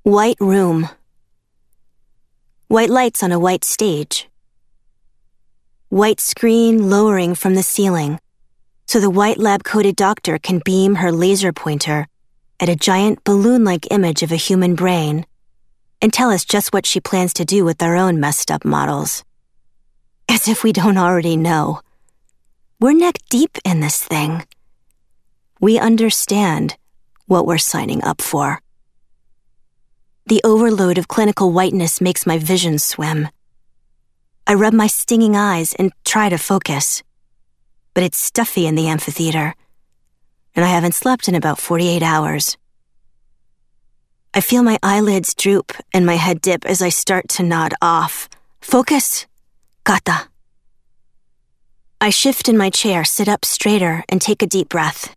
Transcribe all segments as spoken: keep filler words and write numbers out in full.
White room. White lights on a white stage. White screen lowering from the ceiling, so the white lab-coated doctor can beam her laser pointer at a giant balloon-like image of a human brain and tell us just what she plans to do with our own messed-up models. As if we don't already know. We're neck-deep in this thing. We understand what we're signing up for. The overload of clinical whiteness makes my vision swim. I rub my stinging eyes and try to focus, but it's stuffy in the amphitheater, and I haven't slept in about forty-eight hours. I feel my eyelids droop and my head dip as I start to nod off. Focus. Kata. I shift in my chair, sit up straighter, and take a deep breath.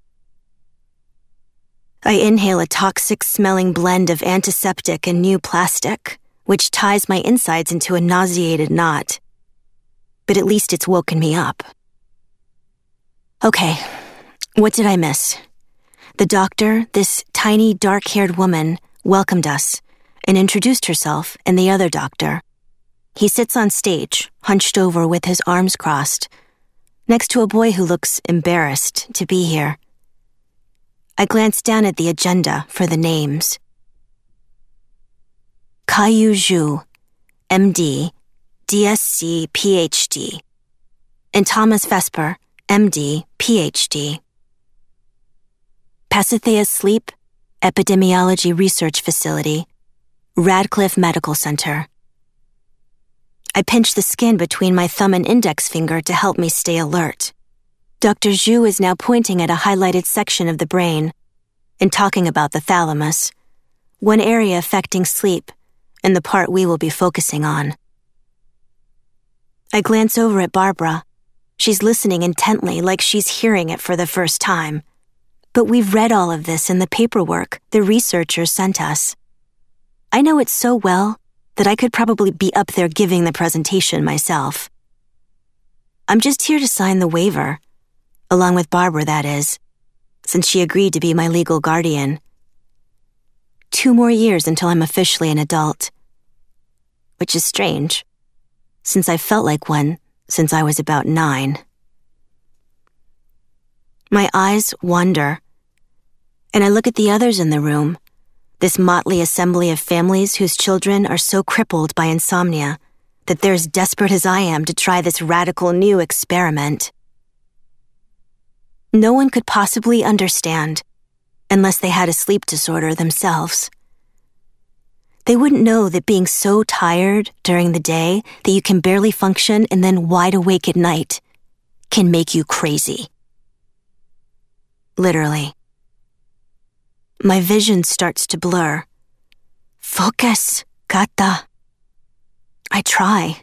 I inhale a toxic-smelling blend of antiseptic and new plastic, which ties my insides into a nauseated knot. But at least it's woken me up. Okay, what did I miss? The doctor, this tiny, dark-haired woman, welcomed us and introduced herself and the other doctor. He sits on stage, hunched over with his arms crossed, next to a boy who looks embarrassed to be here. I glance down at the agenda for the names. Kaiyu Zhu, M D, D S C, P H D, and Thomas Vesper, M D, P H D. Pasithea Sleep, Epidemiology Research Facility, Radcliffe Medical Center. I pinch the skin between my thumb and index finger to help me stay alert. Doctor Zhu is now pointing at a highlighted section of the brain and talking about the thalamus, one area affecting sleep and the part we will be focusing on. I glance over at Barbara. She's listening intently like she's hearing it for the first time. But we've read all of this in the paperwork the researchers sent us. I know it so well that I could probably be up there giving the presentation myself. I'm just here to sign the waiver, along with Barbara, that is, since she agreed to be my legal guardian. Two more years until I'm officially an adult. Which is strange, since I felt like one since I was about nine. My eyes wander, and I look at the others in the room, this motley assembly of families whose children are so crippled by insomnia that they're as desperate as I am to try this radical new experiment. No one could possibly understand unless they had a sleep disorder themselves. They wouldn't know that being so tired during the day that you can barely function and then wide awake at night can make you crazy. Literally. My vision starts to blur. Focus, Kata. I try.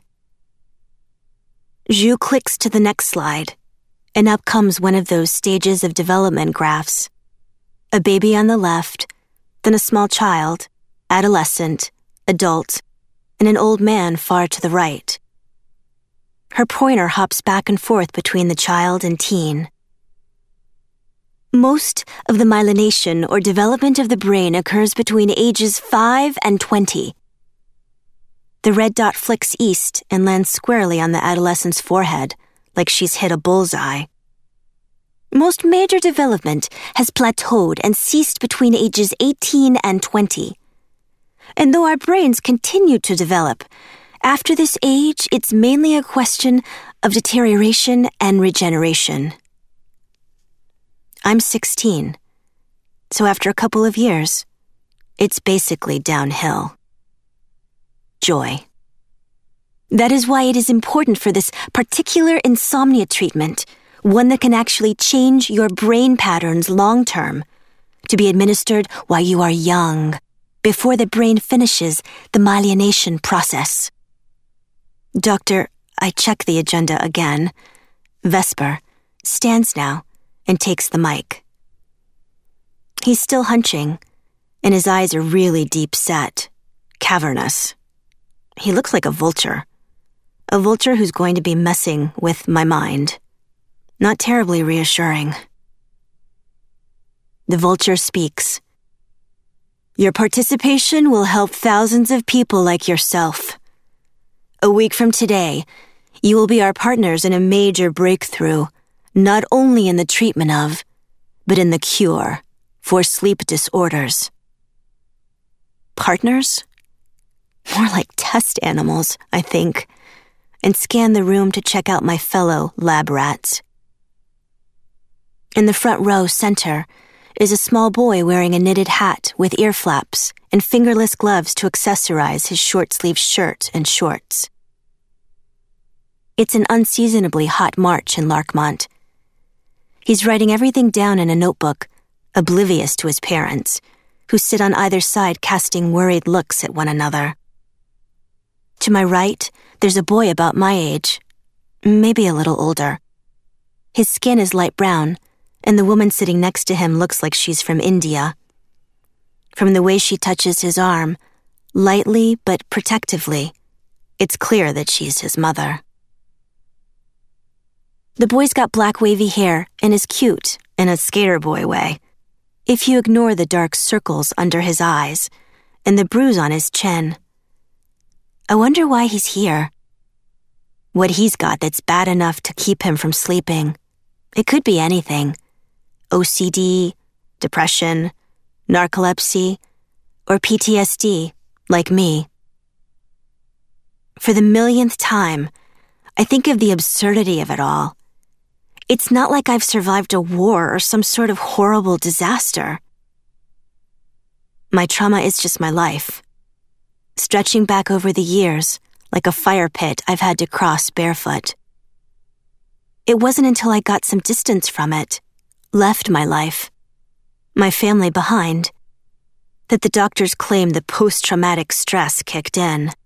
Zhu clicks to the next slide, and up comes one of those stages of development graphs. A baby on the left, then a small child, adolescent, adult, and an old man far to the right. Her pointer hops back and forth between the child and teen. Most of the myelination or development of the brain occurs between ages five and twenty. The red dot flicks east and lands squarely on the adolescent's forehead, like she's hit a bullseye. Most major development has plateaued and ceased between ages eighteen and twenty. And though our brains continue to develop, after this age, it's mainly a question of deterioration and regeneration. I'm sixteen, so after a couple of years, it's basically downhill. Joy. That is why it is important for this particular insomnia treatment, one that can actually change your brain patterns long-term, to be administered while you are young, before the brain finishes the myelination process. Doctor, I check the agenda again. Vesper stands now and takes the mic. He's still hunching, and his eyes are really deep-set, cavernous. He looks like a vulture. A vulture who's going to be messing with my mind. Not terribly reassuring. The vulture speaks. Your participation will help thousands of people like yourself. A week from today, you will be our partners in a major breakthrough, not only in the treatment of, but in the cure for sleep disorders. Partners? More like test animals, I think, and scan the room to check out my fellow lab rats. In the front row center is a small boy wearing a knitted hat with ear flaps and fingerless gloves to accessorize his short-sleeved shirt and shorts. It's an unseasonably hot March in Larkmont. He's writing everything down in a notebook, oblivious to his parents, who sit on either side casting worried looks at one another. To my right, there's a boy about my age, maybe a little older. His skin is light brown, and the woman sitting next to him looks like she's from India. From the way she touches his arm, lightly but protectively, it's clear that she's his mother. The boy's got black wavy hair and is cute in a skater boy way, if you ignore the dark circles under his eyes and the bruise on his chin. I wonder why he's here. What he's got that's bad enough to keep him from sleeping. It could be anything. O C D, depression, narcolepsy, or P T S D, like me. For the millionth time, I think of the absurdity of it all. It's not like I've survived a war or some sort of horrible disaster. My trauma is just my life, stretching back over the years like a fire pit I've had to cross barefoot. It wasn't until I got some distance from it, left my life, my family behind, that the doctors claimed the post-traumatic stress kicked in.